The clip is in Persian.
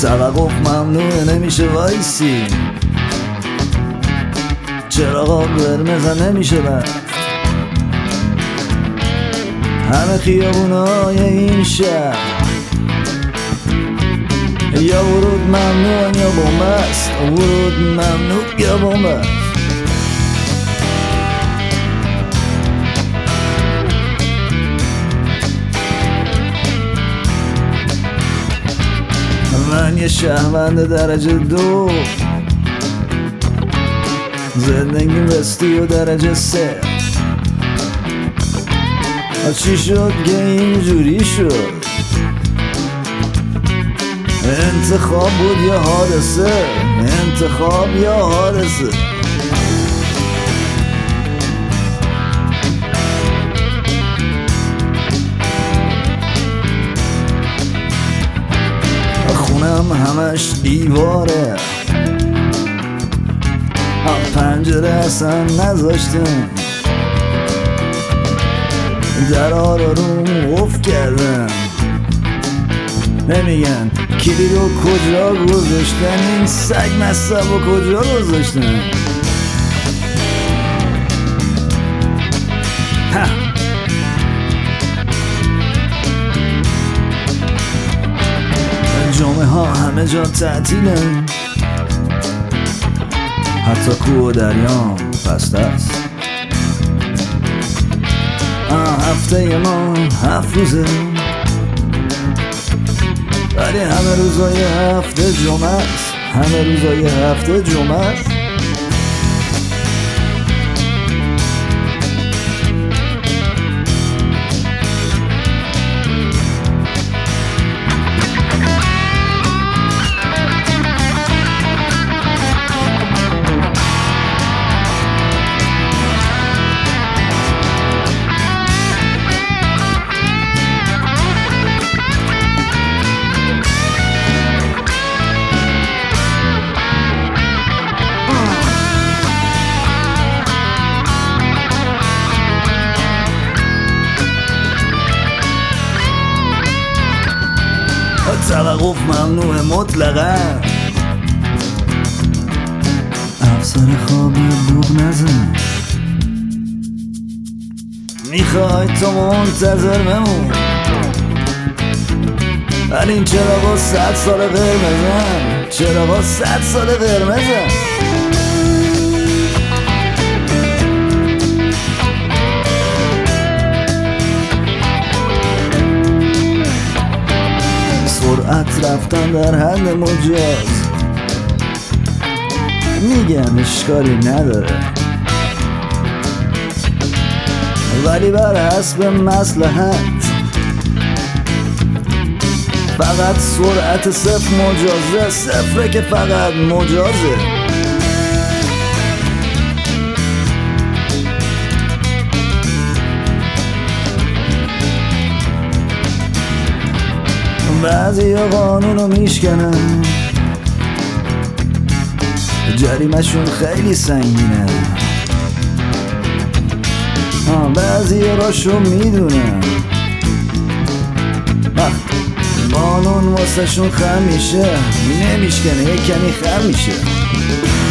توقف ممنوعه نمیشه وایسی، چراغا قرمز نمیشه رفت، همه خیابونای این شهر یا ورود ممنوع یا بومبست، ورود ممنوع یا بومبست. من یه شهروند درجه 2، زندگی بستی و درجه 3. چی شد که اینجوری شد؟ انتخاب بود یا حادثه؟ انتخاب یا حادثه؟ خونم همش دیواره، پنجره اصلا نذاشتم، درها رو قفل کردم، نمیگن کلید رو کجا گذاشتن، این سگ مصب رو کجا گذاشتن. جمعه ها همه جا تعطیلن، حتی کوه و دریام بسته است. هفته ما 7 روزه، ولی همه روزای هفته جمعه است، همه روزای هفته جمعه است. توقف ممنوع مطلقا، افسر خوابی بوق نزن، میخوای تو منتظر بمون، ولی این چراغا 100 سال قرمزن، چراغا 100 سال قرمزن. سرعت رفتن در حد مجاز، میگن اشکالی نداره، ولی بر حسب مصلحت، فقط سرعت 0 مجازه، 0 که فقط مجازه. بعضی ها قانونو میشکنن، جریمشون خیلی سنگینه، بعضی ها راشو میدونن، قانون واسه شون خم میشه، نمیشکنه، یک کمی خم میشه.